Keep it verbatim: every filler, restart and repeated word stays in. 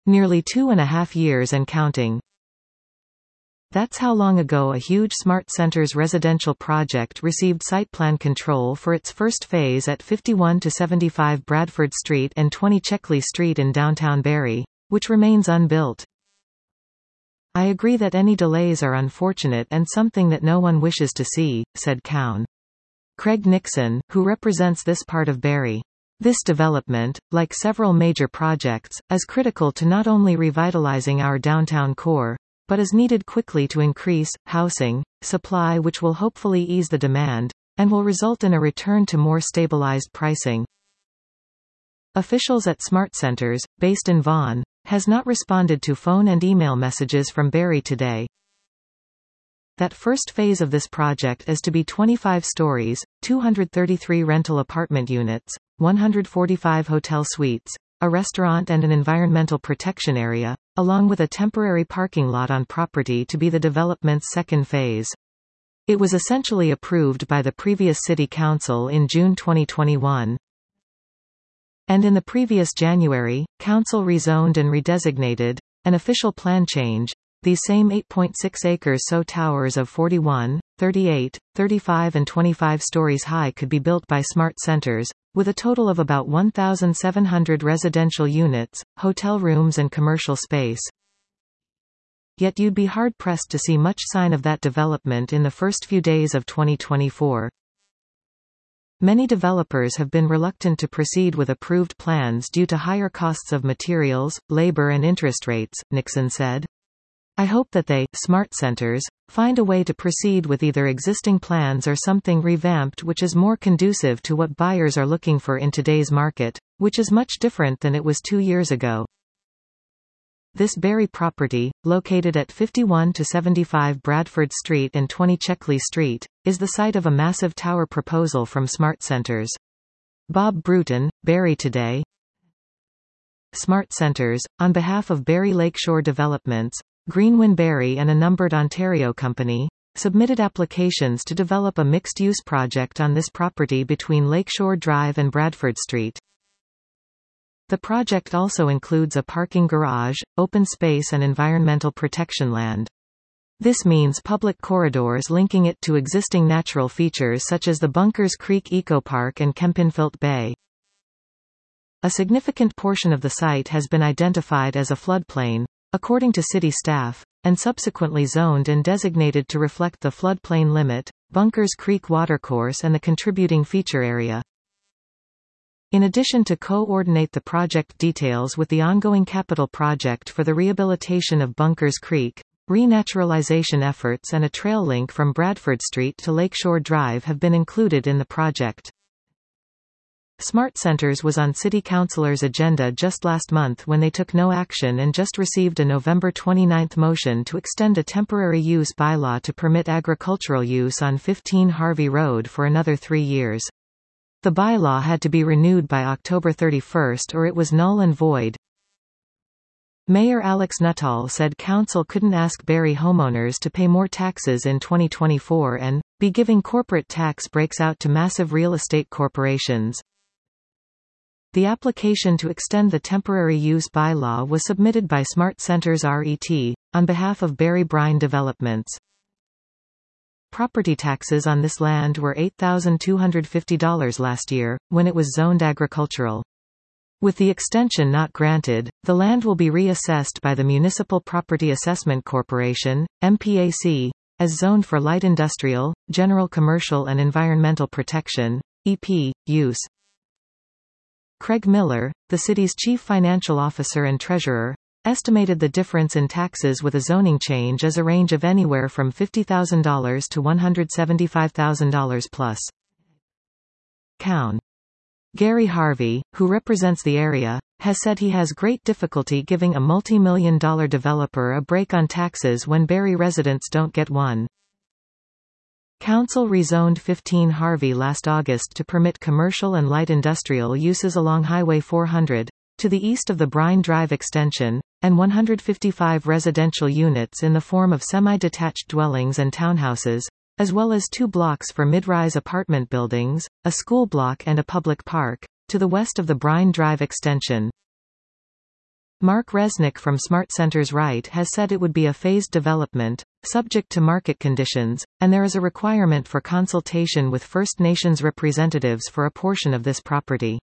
Nearly two and a half years and counting. That's how long ago a huge smart centers residential project received site plan control for its first phase at fifty-one to seventy-five Bradford Street and twenty Checkley Street in downtown Barrie, which remains unbuilt. I agree that any delays are unfortunate and something that no one wishes to see, said Cowan. Craig Nixon, who represents this part of Barrie. This development, like several major projects, is critical to not only revitalizing our downtown core, but is needed quickly to increase housing supply, which will hopefully ease the demand, and will result in a return to more stabilized pricing. Officials at SmartCentres, based in Vaughan, has not responded to phone and email messages from Barrie today. That first phase of this project is to be twenty-five stories, two hundred thirty-three rental apartment units, one hundred forty-five hotel suites, a restaurant and an environmental protection area, along with a temporary parking lot on property to be the development's second phase. It was essentially approved by the previous City Council in June twenty twenty-one. And in the previous January, Council rezoned and redesignated, an official plan change. These same eight point six acres so towers of forty-one, thirty-eight, thirty-five and twenty-five stories high could be built by SmartCentres, with a total of about one thousand seven hundred residential units, hotel rooms and commercial space. Yet you'd be hard-pressed to see much sign of that development in the first few days of twenty twenty-four. Many developers have been reluctant to proceed with approved plans due to higher costs of materials, labor and interest rates, Nixon said. I hope that they, SmartCentres, find a way to proceed with either existing plans or something revamped which is more conducive to what buyers are looking for in today's market, which is much different than it was two years ago. This Barrie property, located at fifty-one to seventy-five Bradford Street and twenty Checkley Street, is the site of a massive tower proposal from SmartCentres. Bob Bruton, Barrie Today. SmartCentres, on behalf of Barrie Lakeshore Developments, Greenwin Barrie and a numbered Ontario company, submitted applications to develop a mixed-use project on this property between Lakeshore Drive and Bradford Street. The project also includes a parking garage, open space and environmental protection land. This means public corridors linking it to existing natural features such as the Bunkers Creek Eco Park and Kempinfilt Bay. A significant portion of the site has been identified as a floodplain, according to city staff, and subsequently zoned and designated to reflect the floodplain limit, Bunkers Creek watercourse and the contributing feature area. In addition to coordinate the project details with the ongoing capital project for the rehabilitation of Bunkers Creek, renaturalization efforts and a trail link from Bradford Street to Lakeshore Drive have been included in the project. SmartCentres was on City Councillors' agenda just last month when they took no action and just received a November twenty-ninth motion to extend a temporary use bylaw to permit agricultural use on fifteen Harvey Road for another three years. The bylaw had to be renewed by October thirty-first or it was null and void. Mayor Alex Nuttall said council couldn't ask Barrie homeowners to pay more taxes in twenty twenty-four and be giving corporate tax breaks out to massive real estate corporations. The application to extend the temporary use bylaw was submitted by SmartCentres R E T, on behalf of Barrie Brine Developments. Property taxes on this land were eight thousand two hundred fifty dollars last year, when it was zoned agricultural. With the extension not granted, the land will be reassessed by the Municipal Property Assessment Corporation, M P A C, as zoned for light industrial, general commercial and environmental protection, E P, use. Craig Miller, the city's chief financial officer and treasurer, estimated the difference in taxes with a zoning change as a range of anywhere from fifty thousand dollars to one hundred seventy-five thousand dollars plus. Cowan. Gary Harvey, who represents the area, has said he has great difficulty giving a multi-million dollar developer a break on taxes when Barrie residents don't get one. Council rezoned fifteen Harvey last August to permit commercial and light industrial uses along Highway four hundred, to the east of the Brine Drive extension, and one hundred fifty-five residential units in the form of semi-detached dwellings and townhouses, as well as two blocks for mid-rise apartment buildings, a school block and a public park, to the west of the Brine Drive extension. Mark Resnick from SmartCentres Right has said it would be a phased development, subject to market conditions, and there is a requirement for consultation with First Nations representatives for a portion of this property.